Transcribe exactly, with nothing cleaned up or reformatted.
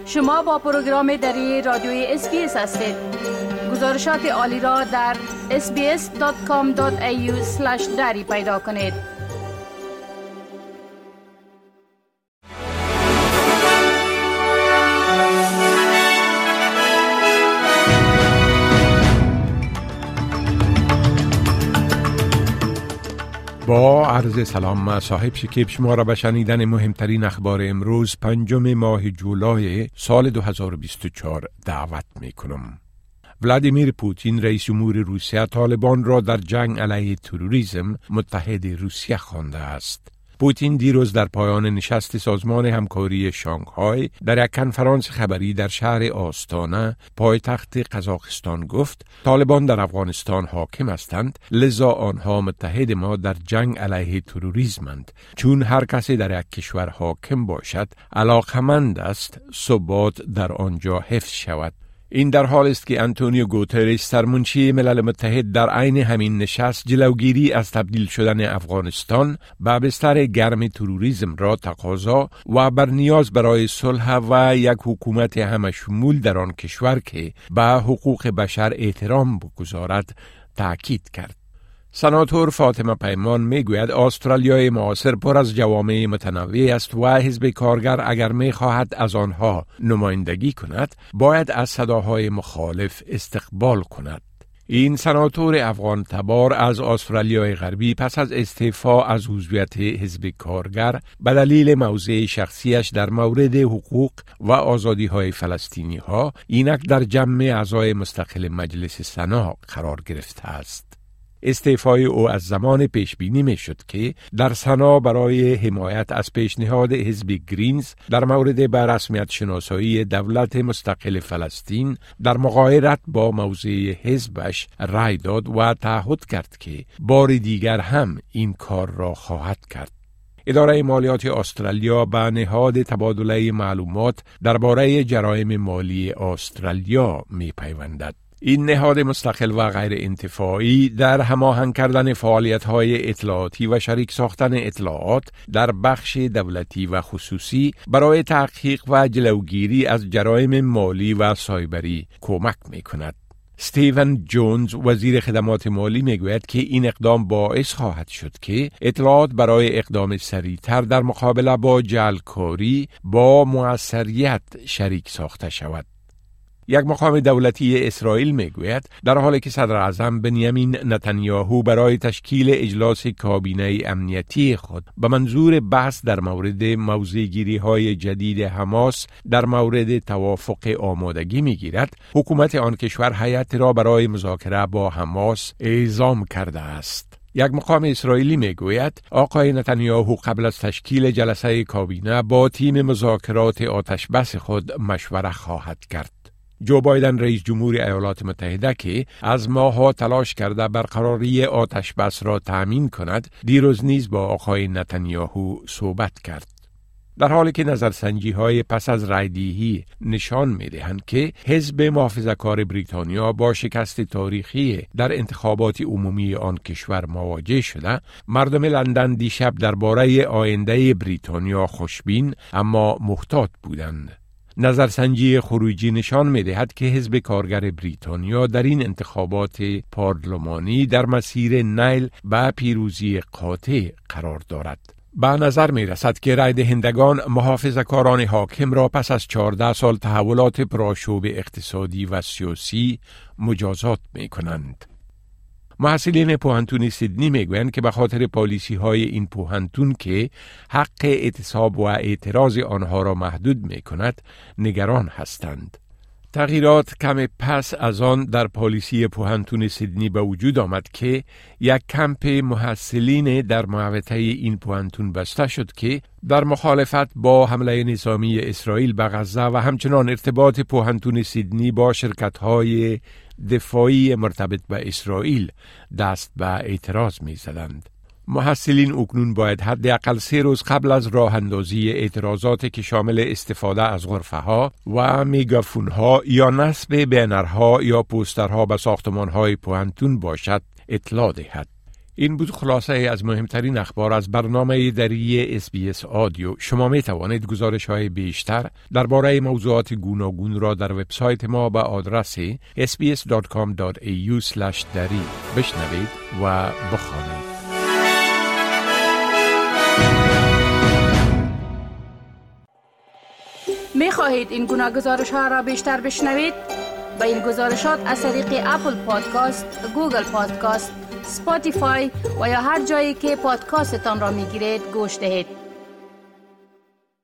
شما با پروگرام دری رادیوی اس بی اس هستید. گزارشات عالی را در اس بی اس دات کام دات ای یو اسلش دری پیدا کنید. با عرض سلام صاحب شکیب شما را به شنیدن مهمترین اخبار امروز پنجم ماه جولای سال دو هزار و بیست و چهار دعوت می کنم. ولادیمیر پوتین رئیس جمهور روسیه طالبان را در جنگ علیه تروریسم متحد روسیه خوانده است. پوتین دیروز در پایان نشست سازمان همکاری شانگهای در یک کنفرانس خبری در شهر آستانه پایتخت قزاقستان گفت طالبان در افغانستان حاکم هستند، لذا آنها متحد ما در جنگ علیه تروریسمند، چون هر کسی در یک کشور حاکم باشد علاقمند است ثبات در آنجا حفظ شود. این در حال است که آنتونیو گوترش سرمنشی ملل متحد در عین همین نشست جلوگیری از تبدیل شدن افغانستان به بستر گرم تروریسم را تقاضا و بر نیاز برای صلح و یک حکومت همشمول در آن کشور که به حقوق بشر احترام بگذارد تأکید کرد. سناتور فاطمه پیمان می گوید استرالیای معاصر پر از جوامع متنوع است و حزب کارگر اگر می خواهد از آنها نمایندگی کند باید از صداهای مخالف استقبال کند. این سناتور افغان تبار از استرالیای غربی پس از استعفا از عضویت حزب کارگر به دلیل موضع شخصیش در مورد حقوق و آزادی های فلسطینی ها اینک در جمع اعضای مستقل مجلس سنا قرار گرفته است. استعفای او از زمان پیش بینی می شد که در سنا برای حمایت از پیشنهاد حزب گرینز در مورد به رسمیت شناسایی دولت مستقل فلسطین در مغایرت با موضع حزبش رای داد و تعهد کرد که بار دیگر هم این کار را خواهد کرد. اداره مالیات استرالیا به نهاد تبادله معلومات درباره جرایم مالی استرالیا می پیوندد. این نهاد مستقل و غیر انتفاعی در هماهنگ کردن فعالیت‌های اطلاعاتی و شریک ساختن اطلاعات در بخش دولتی و خصوصی برای تحقیق و جلوگیری از جرایم مالی و سایبری کمک می‌کند. استیون جونز وزیر خدمات مالی میگوید که این اقدام باعث خواهد شد که اطلاعات برای اقدام سریعتر در مقابله با جعلکاری با موثریت شریک ساخته شود. یک مقام دولتی اسرائیل میگوید در حالی که صدر اعظم بنیامین نتانیاهو برای تشکیل اجلاس کابینه امنیتی خود به منظور بحث در مورد موضع‌گیری های جدید حماس در مورد توافق آمادگی میگیرد، حکومت آن کشور هیئت را برای مذاکره با حماس اعزام کرده است. یک مقام اسرائیلی میگوید آقای نتانیاهو قبل از تشکیل جلسه کابینه با تیم مذاکرات آتشبس خود مشوره خواهد کرد. جو بایدن رئیس جمهور ایالات متحده که از ماه‌ها تلاش کرده برقراری آتش بس را تأمین کند، دیروز نیز با آقای نتانیاهو صحبت کرد. در حالی که نظرسنجی‌های پس از رایدهی نشان می‌دهند که حزب محافظه‌کار بریتانیا با شکست تاریخی در انتخابات عمومی آن کشور مواجه شده، مردم لندن دیشب درباره آینده بریتانیا خوشبین اما محتاط بودند. نظرسنجی خروجی نشان می‌دهد که حزب کارگر بریتانیا در این انتخابات پارلمانی در مسیر نیل به پیروزی قاطع قرار دارد. به نظر می رسد که رای دهندگان محافظه‌کاران حاکم را پس از چهارده سال تحولات پرآشوب اقتصادی و سیاسی مجازات می کنند. محصلین پوهنتون سیدنی میگویند که به خاطر پالیسی های این پوهنتون که حق اعتصاب و اعتراض آنها را محدود می کند نگران هستند. تغییرات کم پس از آن در پالیسی پوهنتون سیدنی به وجود آمد که یک کمپ محصلین در محوطه این پوهنتون بسته شد که در مخالفت با حمله نظامی اسرائیل به غزه و همچنان ارتباط پوهنتون سیدنی با شرکت‌های دفاعی مرتبط به اسرائیل دست به اعتراض می زدند. محصلین اکنون باید حداقل سه روز قبل از راه اندازی اعتراضات که شامل استفاده از غرفه ها و میگافون ها یا نصب بنرها یا پوسترها به ساختمان های پوهنتون باشد اطلاع دهد. این بود خلاصه از مهمترین اخبار از برنامه دری اس بی اس آدیو. شما می توانید گزارش های بیشتر درباره موضوعات گوناگون را در وبسایت ما به آدرس اس بی اس دات کام دات ای یو اسلش دری بشنوید و بخوانید. می خواهید این گناه گزارش ها را بیشتر بشنوید؟ با این گزارشات از طریق اپل پادکاست، گوگل پادکاست، اسپاتیفای و یا هر جایی که پادکاستتان را می گیرید گوش دهید.